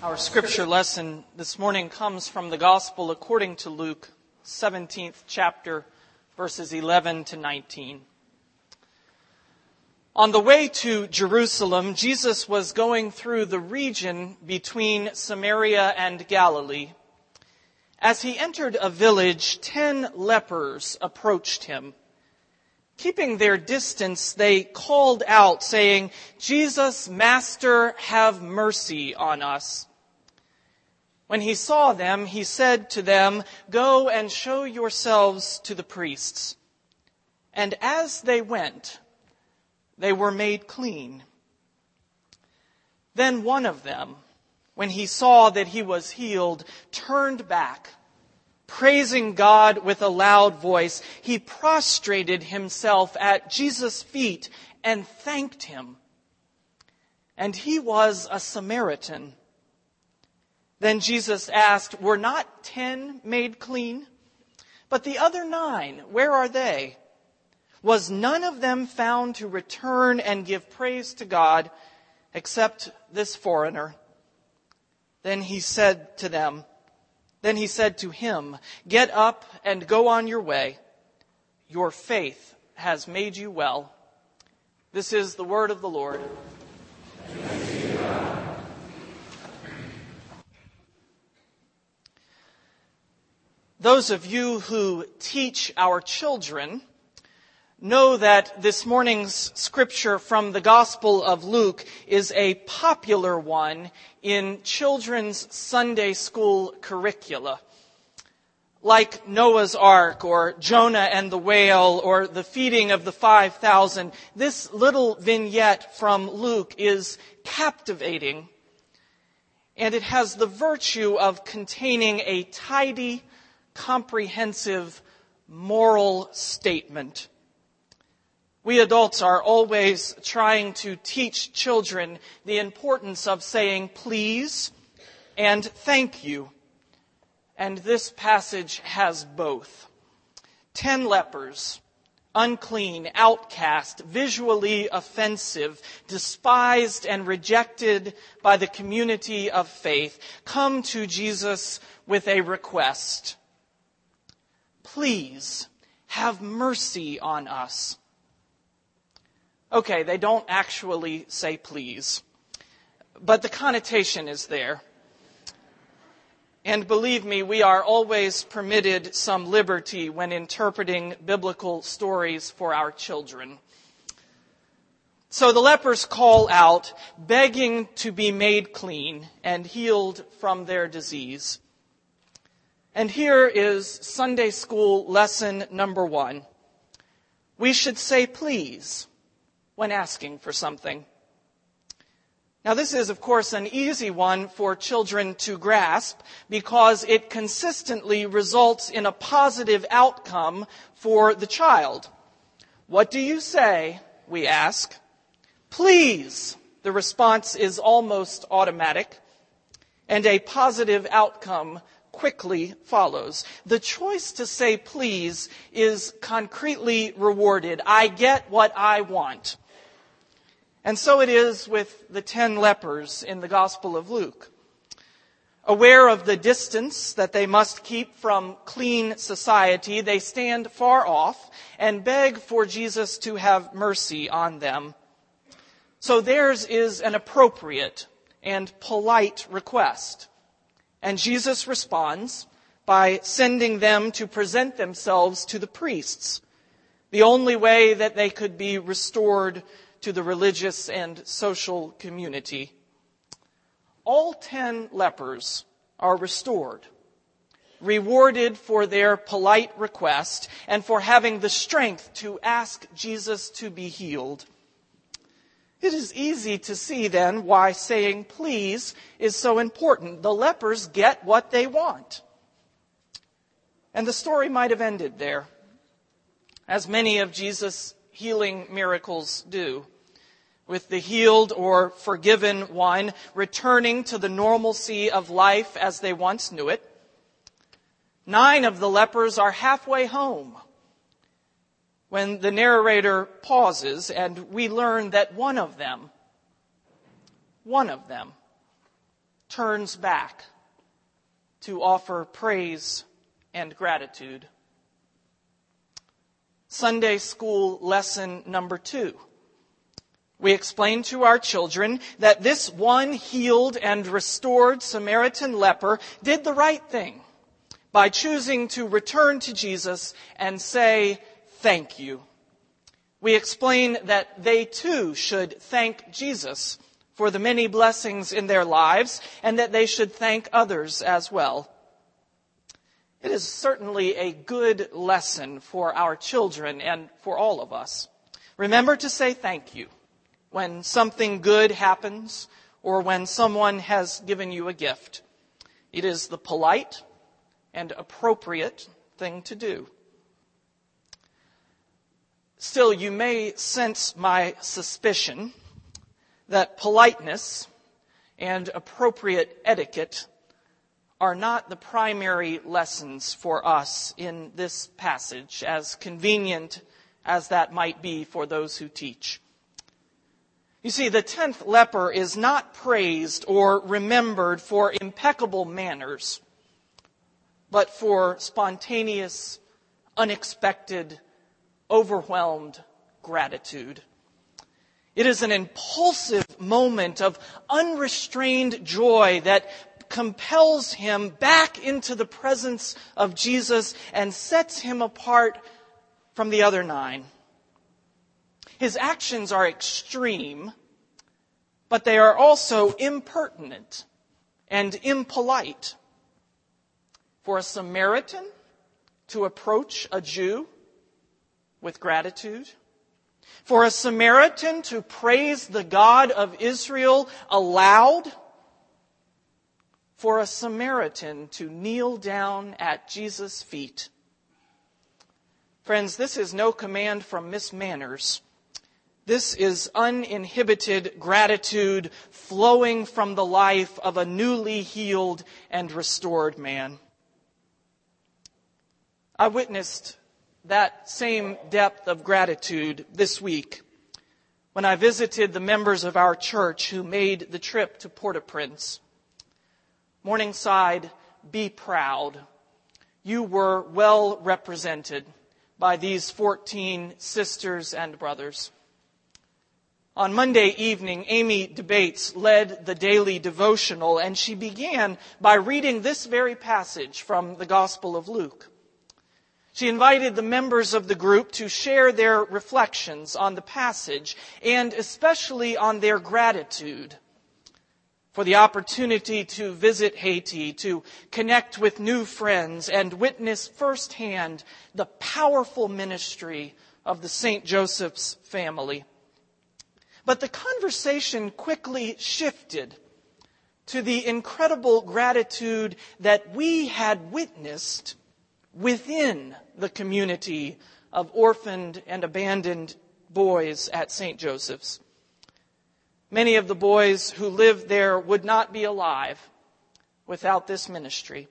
Our scripture lesson this morning comes from the Gospel according to Luke, 17th chapter, verses 11 to 19. On the way to Jerusalem, Jesus was going through the region between Samaria and Galilee. As he entered a village, 10 lepers approached him. Keeping their distance, they called out, saying, "Jesus, Master, have mercy on us." When he saw them, he said to them, "Go and show yourselves to the priests." And as they went, they were made clean. Then one of them, when he saw that he was healed, turned back. Praising God with a loud voice, he prostrated himself at Jesus' feet and thanked him. And he was a Samaritan. Then Jesus asked, "Were not 10 made clean? But the other 9, where are they? Was none of them found to return and give praise to God except this foreigner?" Then he said to him, "Get up and go on your way. Your faith has made you well." This is the word of the Lord. Those of you who teach our children know that this morning's scripture from the Gospel of Luke is a popular one in children's Sunday school curricula. Like Noah's Ark or Jonah and the whale or the feeding of the 5,000, this little vignette from Luke is captivating, and it has the virtue of containing a tidy, comprehensive moral statement. We adults are always trying to teach children the importance of saying please and thank you. And this passage has both. 10 lepers, unclean, outcast, visually offensive, despised and rejected by the community of faith, come to Jesus with a request. Please have mercy on us. Okay, they don't actually say please, but the connotation is there. And believe me, we are always permitted some liberty when interpreting biblical stories for our children. So the lepers call out, begging to be made clean and healed from their disease. And here is Sunday school lesson number 1. We should say please when asking for something. Now this is, of course, an easy one for children to grasp because it consistently results in a positive outcome for the child. What do you say? We ask. Please. The response is almost automatic, and a positive outcome quickly follows. The choice to say please is concretely rewarded. I get what I want. And so it is with the 10 lepers in the Gospel of Luke. Aware of the distance that they must keep from clean society, they stand far off and beg for Jesus to have mercy on them. So theirs is an appropriate and polite request. And Jesus responds by sending them to present themselves to the priests, the only way that they could be restored to the religious and social community. All 10 lepers are restored, rewarded for their polite request and for having the strength to ask Jesus to be healed. It is easy to see then why saying please is so important. The lepers get what they want. And the story might have ended there, as many of Jesus' healing miracles do, with the healed or forgiven one returning to the normalcy of life as they once knew it. 9 of the lepers are halfway home when the narrator pauses and we learn that one of them turns back to offer praise and gratitude. Sunday school lesson number 2. We explain to our children that this one healed and restored Samaritan leper did the right thing by choosing to return to Jesus and say, "Thank you." We explain that they too should thank Jesus for the many blessings in their lives and that they should thank others as well. It is certainly a good lesson for our children and for all of us. Remember to say thank you when something good happens or when someone has given you a gift. It is the polite and appropriate thing to do. Still, you may sense my suspicion that politeness and appropriate etiquette are not the primary lessons for us in this passage, as convenient as that might be for those who teach. You see, the 10th leper is not praised or remembered for impeccable manners, but for spontaneous, unexpected, overwhelmed gratitude. It is an impulsive moment of unrestrained joy that compels him back into the presence of Jesus and sets him apart from the other 9. His actions are extreme, but they are also impertinent and impolite. For a Samaritan to approach a Jew with gratitude, for a Samaritan to praise the God of Israel aloud, for a Samaritan to kneel down at Jesus' feet. Friends, this is no command from Miss Manners. This is uninhibited gratitude flowing from the life of a newly healed and restored man. I witnessed that same depth of gratitude this week when I visited the members of our church who made the trip to Port-au-Prince. Morningside, be proud. You were well represented by these 14 sisters and brothers. On Monday evening, Amy Debates led the daily devotional, and she began by reading this very passage from the Gospel of Luke. She invited the members of the group to share their reflections on the passage and especially on their gratitude for the opportunity to visit Haiti, to connect with new friends, and witness firsthand the powerful ministry of the St. Joseph's family. But the conversation quickly shifted to the incredible gratitude that we had witnessed within the community of orphaned and abandoned boys at St. Joseph's. Many of the boys who lived there would not be alive without this ministry.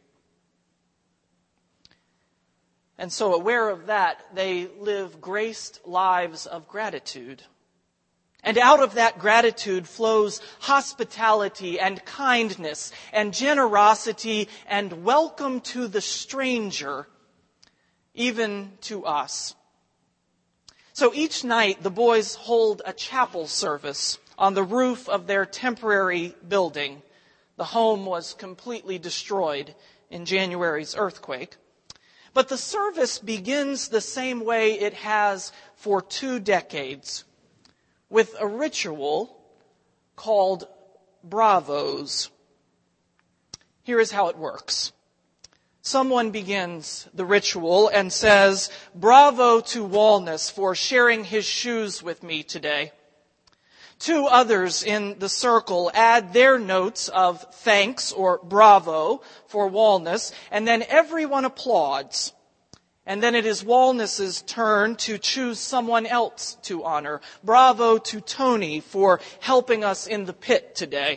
And so, aware of that, they live graced lives of gratitude. And out of that gratitude flows hospitality and kindness and generosity and welcome to the stranger, even to us. So each night the boys hold a chapel service on the roof of their temporary building. The home was completely destroyed in January's earthquake. But the service begins the same way it has for 2 decades, with a ritual called bravos. Here is how it works. Someone begins the ritual and says, "Bravo to Walness for sharing his shoes with me today." 2 others in the circle add their notes of thanks or bravo for Walness, and then everyone applauds. And then it is Walness's turn to choose someone else to honor. Bravo to Tony for helping us in the pit today.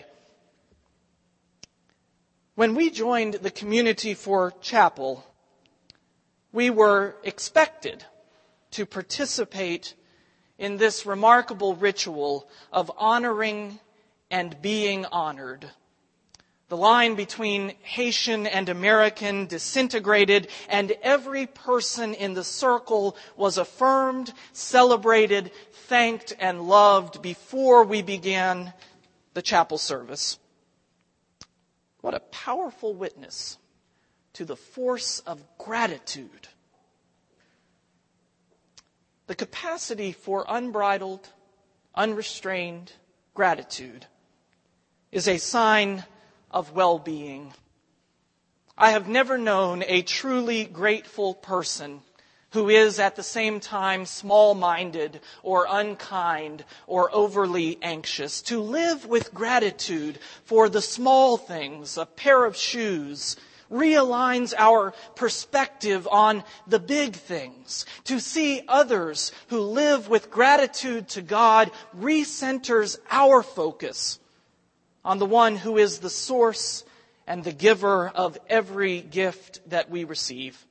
When we joined the Community for Chapel, we were expected to participate in this remarkable ritual of honoring and being honored. The line between Haitian and American disintegrated, and every person in the circle was affirmed, celebrated, thanked, and loved before we began the chapel service. What a powerful witness to the force of gratitude. The capacity for unbridled, unrestrained gratitude is a sign of well-being. I have never known a truly grateful person who is at the same time small-minded or unkind or overly anxious. To live with gratitude for the small things, a pair of shoes, realigns our perspective on the big things. To see others who live with gratitude to God recenters our focus on the one who is the source and the giver of every gift that we receive.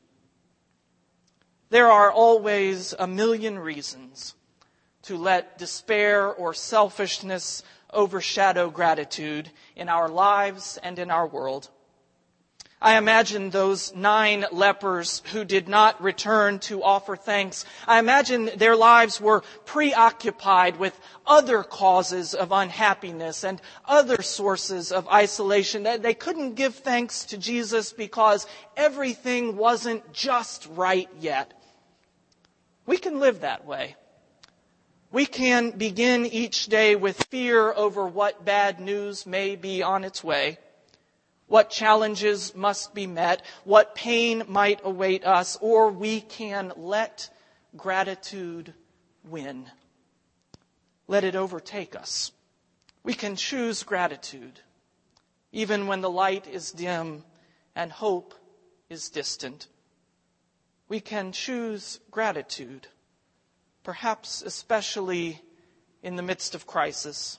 There are always a million reasons to let despair or selfishness overshadow gratitude in our lives and in our world. I imagine those 9 lepers who did not return to offer thanks. I imagine their lives were preoccupied with other causes of unhappiness and other sources of isolation. They couldn't give thanks to Jesus because everything wasn't just right yet. We can live that way. We can begin each day with fear over what bad news may be on its way, what challenges must be met, what pain might await us, or we can let gratitude win. Let it overtake us. We can choose gratitude, even when the light is dim and hope is distant. We can choose gratitude, perhaps especially in the midst of crisis.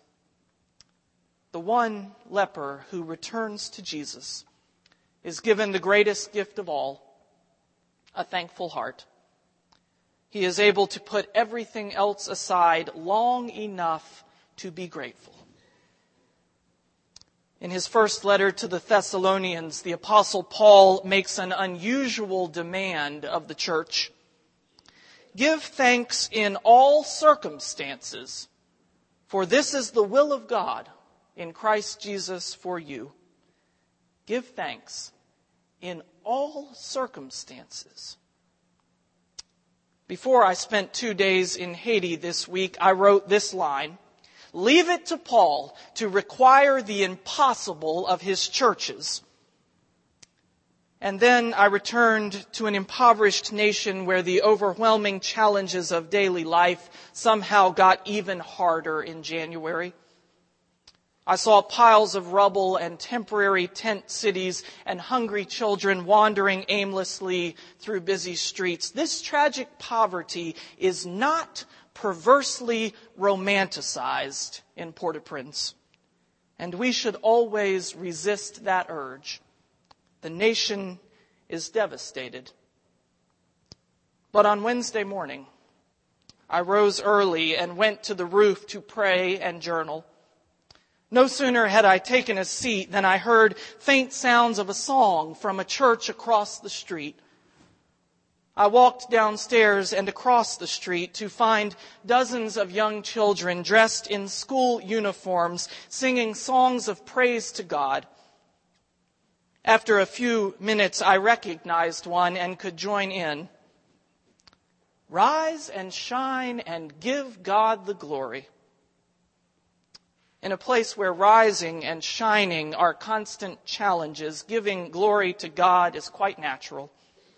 The one leper who returns to Jesus is given the greatest gift of all, a thankful heart. He is able to put everything else aside long enough to be grateful. In his first letter to the Thessalonians, the Apostle Paul makes an unusual demand of the church. Give thanks in all circumstances, for this is the will of God in Christ Jesus for you. Give thanks in all circumstances. Before I spent 2 days in Haiti this week, I wrote this line: leave it to Paul to require the impossible of his churches. And then I returned to an impoverished nation where the overwhelming challenges of daily life somehow got even harder in January. I saw piles of rubble and temporary tent cities and hungry children wandering aimlessly through busy streets. This tragic poverty is not perversely romanticized in Port-au-Prince, and we should always resist that urge. The nation is devastated. But on Wednesday morning, I rose early and went to the roof to pray and journal. No sooner had I taken a seat than I heard faint sounds of a song from a church across the street. I walked downstairs and across the street to find dozens of young children dressed in school uniforms singing songs of praise to God. After a few minutes, I recognized one and could join in. Rise and shine and give God the glory. In a place where rising and shining are constant challenges, giving glory to God is quite natural.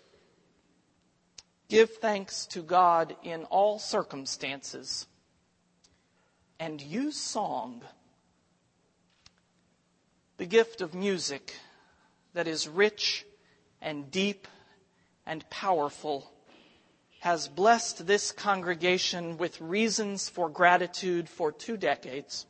Give thanks to God in all circumstances, and use song, the gift of music that is rich and deep and powerful, has blessed this congregation with reasons for gratitude for 2 decades.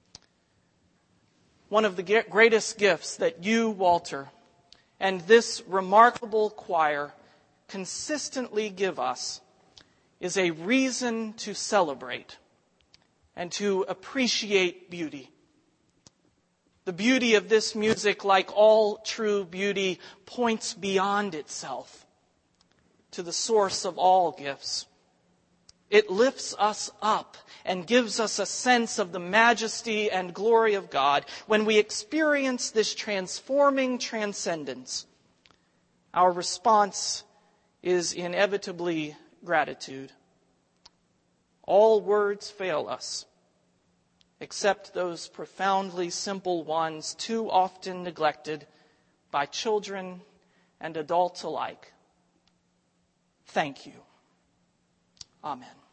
One of the greatest gifts that you, Walter, and this remarkable choir consistently give us is a reason to celebrate and to appreciate beauty. The beauty of this music, like all true beauty, points beyond itself to the source of all gifts. It lifts us up and gives us a sense of the majesty and glory of God. When we experience this transforming transcendence, our response is inevitably gratitude. All words fail us, except those profoundly simple ones too often neglected by children and adults alike. Thank you. Amen.